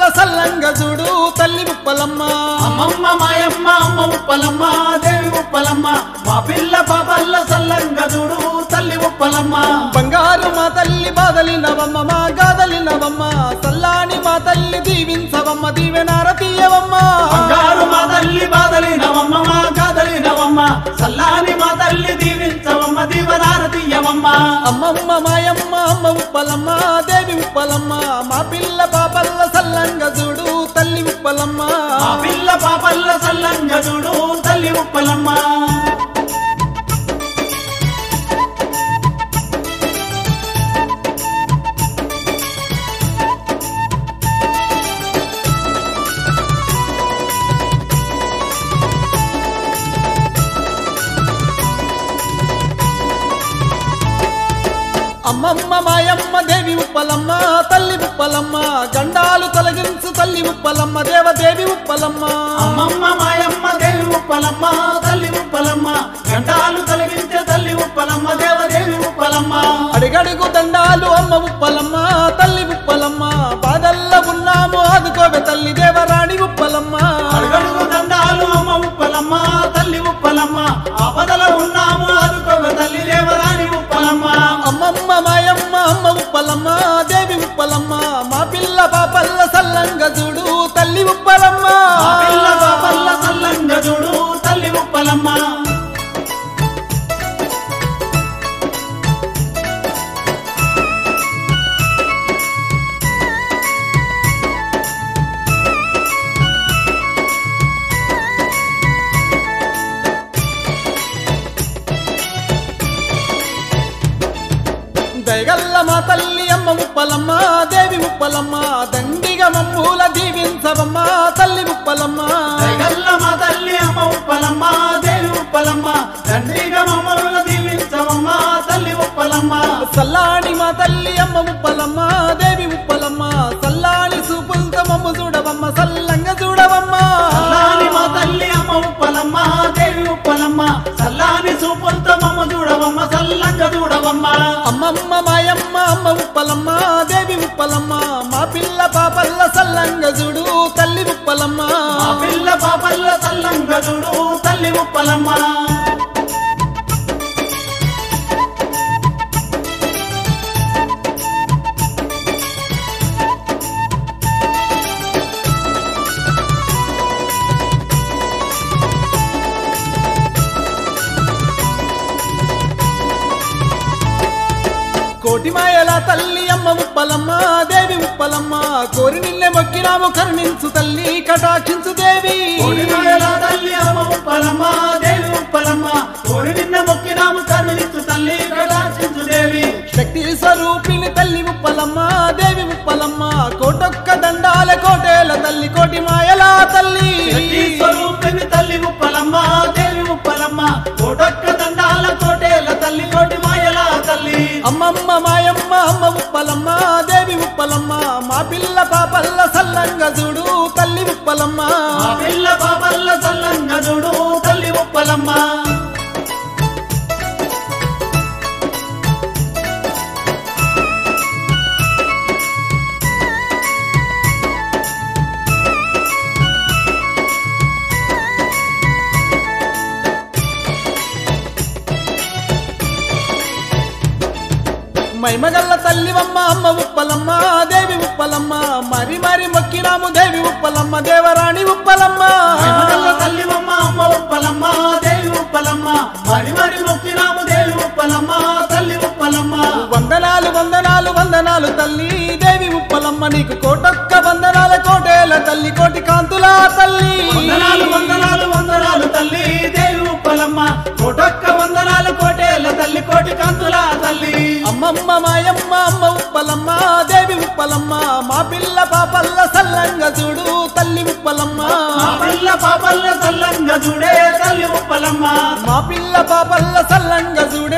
సల్లంగ చూడు తల్లి ఉప్పలమ్మ అమ్మమ్మ మాయమ్మ అమ్మ ఉప్పలమ్మ దేవి ఉప్పలమ్మ మా పిల్ల పాపల్ల సల్లంగ చూడు తల్లి ఉప్పలమ్మ బంగారు మా తల్లి బాదలినవమ్మ మా గాదలినవమ్మ సల్లాని మా తల్లి దీవించవమ్మ దీవెనారతీయవమ్మ బంగారు మా తల్లి బాదలినవమ్మ మా గాదలినవమ్మ సల్లాని మా తల్లి దీవించవమ్మ దీవనారతీయవమ్మ అమ్మమ్మ మాయమ్మ అమ్మ ఉప్పలమ్మ దేవి ఉప్పలమ్మ మా పిల్ల పాపల్ల సల్లంగ చూడు తల్లి ఉప్పలమ్మ మా పిల్ల పాపల్ల సల్లంగ చూడు తల్లి ఉప్పలమ్మ అమ్మమ్మ మాయమ్మ దేవి ఉప్పలమ్మ తల్లి ఉప్పలమ్మ గండాలు తొలగించు తల్లి ఉప్పలమ్మ దేవదేవి ఉప్పలమ్మ అమ్మమ్మ మాయమ్మ దేవి ఉప్పలమ్మ తల్లి ఉప్పలమ్మ గంటాలు తొలగించే తల్లి ఉప్పలమ్మ దేవదేవి ఉప్పలమ్మ అడిగడుగు దండాలు అమ్మ ఉప్పలమ్మ తల్లి ఉప్పలమ్మ బాధల్లో ఉన్నాము ఆదుకోవే తల్లి దేవరాణి ఉప్పలమ్మ అడుగడుగు దండాలు అమ్మ ఉప్పలమ్మ తల్లి ఉప్పలమ్మ ఆపదలో ఉన్నాము ఆదుకోవే తల్లి దేవరాణి ఉప్పలమ్మ అమ్మమ్మ మాయమ్మ అమ్మ ఉప్పలమ్మ దేవి ఉప్పలమ్మ మా పిల్ల పాపల్ల సల్లంగ చూడు తల్లి ఉప్పలమ్మ మా పిల్ల పాపల్ల సల్లంగ చూడు తల్లి ఉప్పలమ్మ దయగల్ల మా తల్లి అమ్మ ఉప్పలమ్మ దేవి ఉప్పలమ్మ దండిగా మమ్మూల దీవించవమ్మ తల్లి ఉప్పలమ్మ దయగల్ల మా తల్లి అమ్మ ఉప్పలమ్మ దేవి ఉప్పలమ్మ తండ్రిగా మమ్మల్ని దీవించవమ్మ తల్లి ఉప్పలమ్మ సల్లాని మా తల్లి అమ్మ ఉప్పలమ్మ దేవి ఉప్పలమ్మ సల్లాని సూపులతో మమ్ము చూడవమ్మ సల్లంగా చూడవమ్మ సల్లాని మా తల్లి అమ్మ ఉప్పలమ్మ దేవి ఉప్పలమ్మ సల్లాని సూపులతో మమ్మ చూడవమ్మ సల్లంగా చూడవమ్మ అమ్మమ్మ మాయమ్మ అమ్మ ఉప్పలమ్మ దేవి ఉప్పలమ్మ మా పిల్ల పాపల్ల సల్లంగ చూడు తల్లి ఉప్పలమ్మ మా పిల్ల పాపల్ల సల్లంగా చూడు తల్లి ఉప్పలమ్మ కోటి మాయల తల్లి అమ్మ ఉప్పలమ్మ దేవి ఉప్పలమ్మ కోరి నిన్నే మొక్కినాము కరుణించు తల్లి కటాక్షించు దేవి కోడిమాయల తల్లి అమ్మ ఉప్పలమ్మ దేవి ఉప్పలమ్మ కోడి నిన్న మొక్కినాము కరుణించు తల్లి కటాక్షించు దేవి శక్తి స్వరూపిణి తల్లి ఉప్పలమ్మ దేవి ఉప్పలమ్మ కోటొక్క దండాల కోటేల తల్లి కోటి మాయల తల్లి శక్తి స్వరూపిణి తల్లి ఉప్పలమ్మ దేవి ఉప్పలమ్మ కోటొక్క దండాల కోటేల తల్లి కోటి మాయల తల్లి అమ్మమ్మ మాయమ్మ అమ్మ ఉప్పలమ్మ దేవి ఉప్పలమ్మ మా పిల్ల పాపల్ల సల్లంగ చూడు తల్లి ఉప్పలమ్మ మా పిల్ల పాపల్ల సల్లంగ చూడు తల్లి ఉప్పలమ్మ మైమగల్ల తల్లివమ్మ అమ్మ ఉప్పలమ్మ దేవి ఉప్పలమ్మ మరి మరి మొక్కినాము దేవి ఉప్పలమ్మ దేవరాణి ఉప్పలమ్మ మహిమగల్ల తల్లివమ్మ అమ్మ ఉప్పలమ్మ దేవి ఉప్పలమ్మ మరి మరి మొక్కినాము దేవి ఉప్పలమ్మ తల్లి ఉప్పలమ్మ వందనాలు వందనాలు వందనాలు తల్లి దేవి ఉప్పలమ్మ నీకు కోటొక్క వందనాల కోటేల తల్లి కోటి కాంతుల తల్లి వందనాలు వందనాలు వందనాలు తల్లి దేవి ఉప్పలమ్మ కోటొక్క వందనాలు కోటేల తల్లి కోటి కాంతుల తల్లి అమ్మమ్మ మాయమ్మ అమ్మ ఉప్పలమ్మ దేవి ఉప్పలమ్మ మా పిల్ల పాపల్ల సల్లంగ చూడు తల్లి ఉప్పలమ్మ మా పిల్ల పాపల్ల సల్లంగ చూడే తల్లి ఉప్పలమ్మ మా పిల్ల పాపల్ల సల్లంగ చూడు